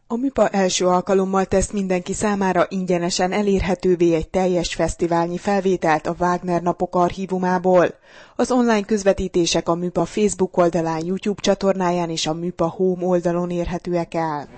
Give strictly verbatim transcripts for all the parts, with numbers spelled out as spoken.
A MÜPA első alkalommal tesz mindenki számára ingyenesen elérhetővé egy teljes fesztiválnyi felvételt a Wagner napok archívumából. Az online közvetítések a MÜPA Facebook oldalán, YouTube csatornáján és a MÜPA Home oldalon érhetőek el.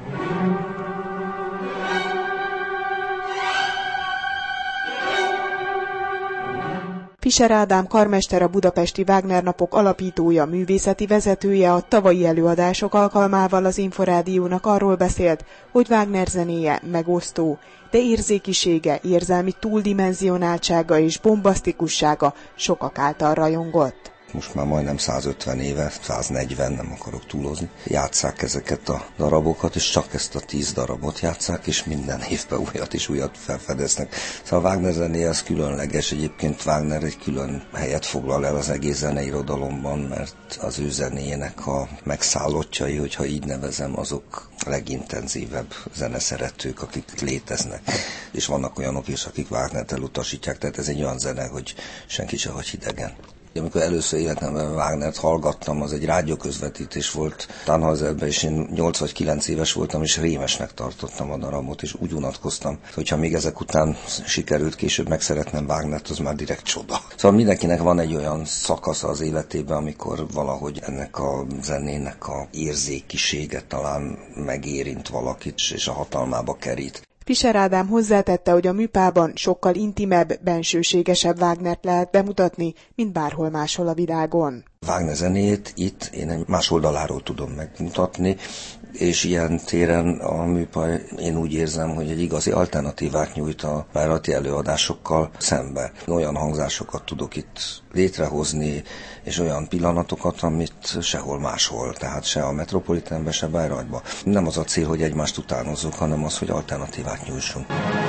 Fischer Ádám karmester, a budapesti Wagner napok alapítója, művészeti vezetője a tavalyi előadások alkalmával az Inforádiónak arról beszélt, hogy Wagner zenéje megosztó, de érzékisége, érzelmi túldimenzionáltsága és bombasztikussága sokak által rajongott. Most már majdnem százötven éve, száznegyven, nem akarok túlozni, játsszák ezeket a darabokat, és csak ezt a tíz darabot játsszák, és minden évben újat és újat felfedeznek. Szóval a Wagner zenéje az különleges, egyébként Wagner egy külön helyet foglal el az egész zeneirodalomban, mert az ő zenéjének a megszállottjai, hogyha így nevezem, azok legintenzívebb zeneszeretők, akik léteznek. És vannak olyanok is, akik Wagnert elutasítják, tehát ez egy olyan zene, hogy senki se hagy hidegen. Amikor először életemben Wagnert hallgattam, az egy rádióközvetítés volt Tannhauserben, és én nyolc vagy kilenc éves voltam, és rémesnek tartottam a darabot, és úgy unatkoztam, hogyha még ezek után sikerült később megszeretnem Wagnert, az már direkt csoda. Szóval mindenkinek van egy olyan szakasza az életében, amikor valahogy ennek a zenének a érzékisége talán megérint valakit, és a hatalmába kerít. Fischer Ádám hozzátette, hogy a MÜPA-ban sokkal intimebb, bensőségesebb Wagnert lehet bemutatni, mint bárhol máshol a világon. Wagner zenét itt én egy más oldaláról tudom megmutatni, és ilyen téren a MÜPA, én úgy érzem, hogy egy igazi alternatívát nyújt a bárati előadásokkal szembe. Olyan hangzásokat tudok itt létrehozni, és olyan pillanatokat, amit sehol máshol, tehát se a Metropolitanben, se Bayreuthban. Nem az a cél, hogy egymást utánozzuk, hanem az, hogy alternatívát nyújtsunk.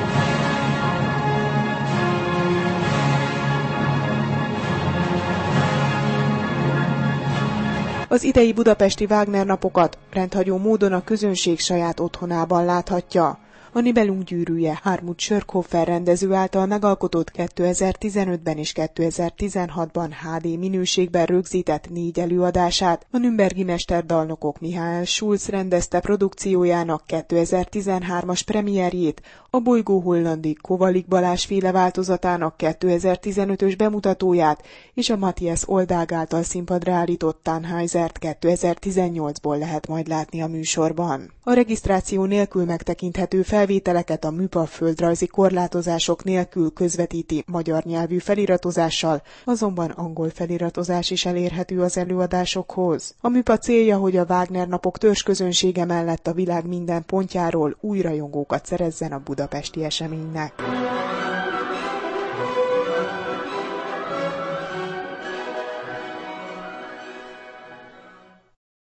Az idei budapesti Wagner napokat rendhagyó módon a közönség saját otthonában láthatja. A Nibelung gyűrűje Hartmut Schörkhofer rendező által megalkotott kétezer-tizenötben és kétezer-tizenhatban há dé minőségben rögzített négy előadását a nürnbergi mesterdalnokok Michael Schulz rendezte produkciójának kétezer-tizenhármas premierjét, a Bolygó hollandi Kovalik Balázs féle változatának kétezer-tizenötös bemutatóját és a Matthias Oldág által színpadra állított Tannhausert kétezer-tizennyolcból lehet majd látni a műsorban. A regisztráció nélkül megtekinthető felvételeket a MÜPA földrajzi korlátozások nélkül közvetíti magyar nyelvű feliratozással, azonban angol feliratozás is elérhető az előadásokhoz. A MÜPA célja, hogy a Wagner napok törzsközönsége mellett a világ minden pontjáról új rajongókat szerezzen a budapesti eseménynek.